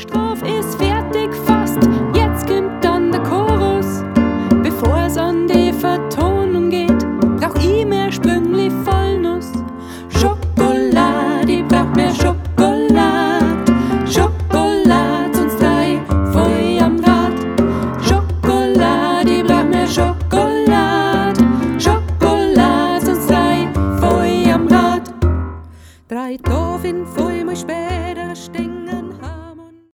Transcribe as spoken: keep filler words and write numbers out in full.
Stroph ist fertig fast, jetzt kommt dann der Chorus. Bevor es an die Vertonung geht, brauch ich mehr Sprüngli Vollnuss. Schokolade, ich brauch mehr Schokolade. Schokolade, sonst drei voll am Rad. Schokolade, ich brauch mehr Schokolade. Schokolade, sonst drei voll am Rad. Drei Toffeln voll mal spät.